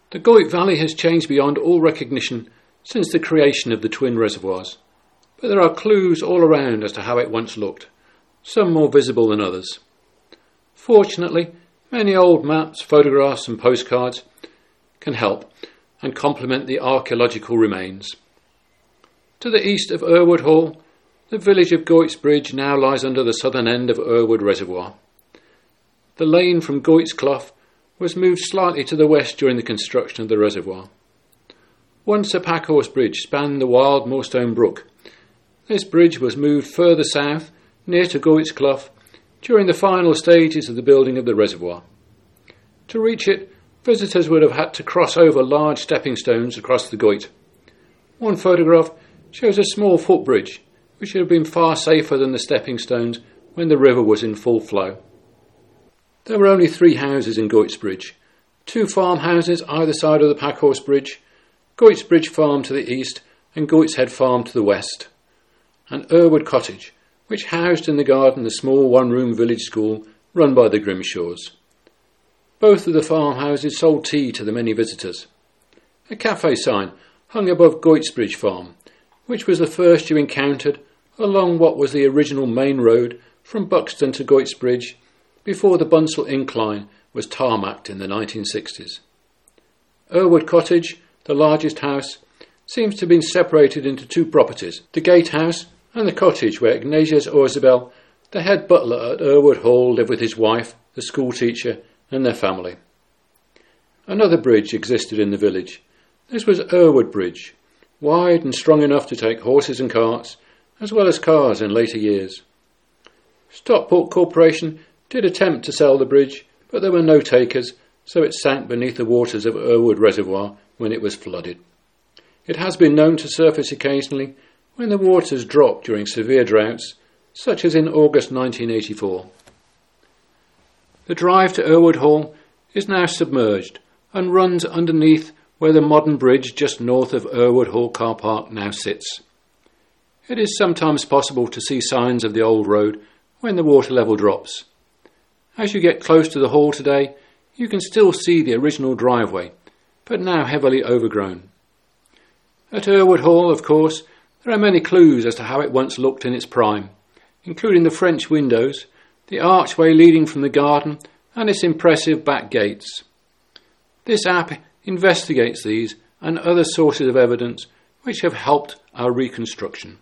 The Goyt Valley has changed beyond all recognition since the creation of the twin reservoirs, but there are clues all around as to how it once looked, some more visible than others. Fortunately, many old maps, photographs and postcards can help and complement the archaeological remains. To the east of Irwood Hall, the village of Goytsbridge now lies under the southern end of Irwood Reservoir. The lane from Goyts Clough was moved slightly to the west during the construction of the reservoir. Once a packhorse bridge spanned the wild Moorstone Brook. This bridge was moved further south, near to Goyts Clough, during the final stages of the building of the reservoir. To reach it, visitors would have had to cross over large stepping stones across the Goyt. One photograph shows a small footbridge, which should have been far safer than the stepping stones when the river was in full flow. There were only 3 houses in Goytsbridge, 2 farmhouses either side of the Packhorse Bridge, Goytsbridge Farm to the east and Goytshead Farm to the west, and Irwood Cottage, which housed in the garden the small one-room village school run by the Grimshaws. Both of the farmhouses sold tea to the many visitors. A cafe sign hung above Goytsbridge Farm, which was the first you encountered along what was the original main road from Buxton to Goytsbridge before the Bunsell Incline was tarmacked in the 1960s. Irwood Cottage, the largest house, seems to have been separated into 2 properties, the gatehouse and the cottage where Ignatius Orzabel, the head butler at Irwood Hall, lived with his wife, the school teacher, and their family. Another bridge existed in the village. This was Irwood Bridge, wide and strong enough to take horses and carts, as well as cars in later years. Stockport Corporation did attempt to sell the bridge, but there were no takers, so it sank beneath the waters of Irwood Reservoir when it was flooded. It has been known to surface occasionally when the waters dropped during severe droughts, such as in August 1984. The drive to Irwood Hall is now submerged and runs underneath where the modern bridge just north of Irwood Hall car park now sits. It is sometimes possible to see signs of the old road when the water level drops. As you get close to the hall today, you can still see the original driveway, but now heavily overgrown. At Irwood Hall, of course, there are many clues as to how it once looked in its prime, including the French windows, the archway leading from the garden, and its impressive back gates. This app investigates these and other sources of evidence which have helped our reconstruction.